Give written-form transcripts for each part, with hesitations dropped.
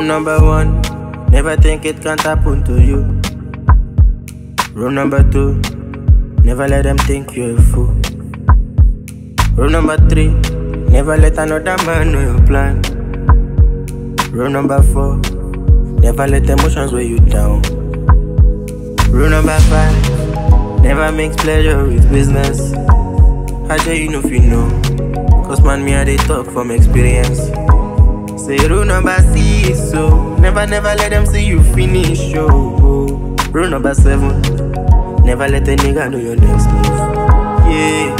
number one, never think it can't happen to you. Rule number two, never let them think you're a fool. Rule number three, never let another man know your plan. Rule number four, never let emotions weigh you down. Rule number five, never mix pleasure with business. How do you know if you know? Cause man, me I dey talk from experience. Say rule number six, so never let them see you finish, oh. Rule number seven, never let a nigga know your next move. Yeah.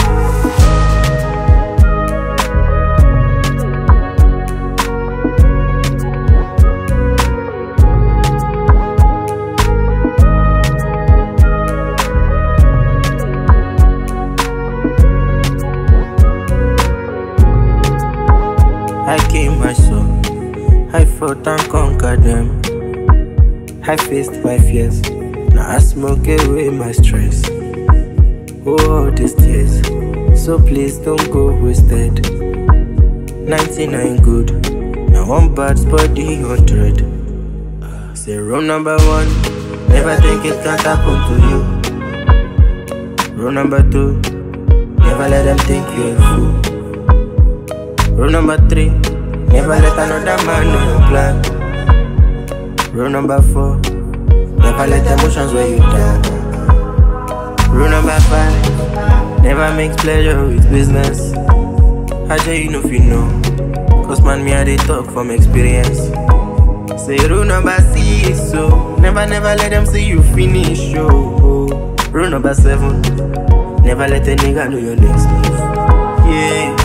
I came, I saw, I fought and conquered them. I faced my fears, now I smoke away my stress. Oh, all these tears, so please don't go wasted. 99 good, now one bad body 100. Say rule number one, never think it can't happen to you. Rule number two, never let them think you're a fool. Rule number three, never let another man know your plan. Rule number four, never let emotions weigh you down. Rule number five, never mix pleasure with business. How do you know if you know? Cause man, me I dey talk from experience. Say rule number six, so never let them see you finish, oh. Rule number seven, never let a nigga know your next move. Yeah.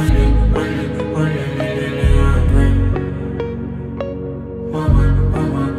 Mama.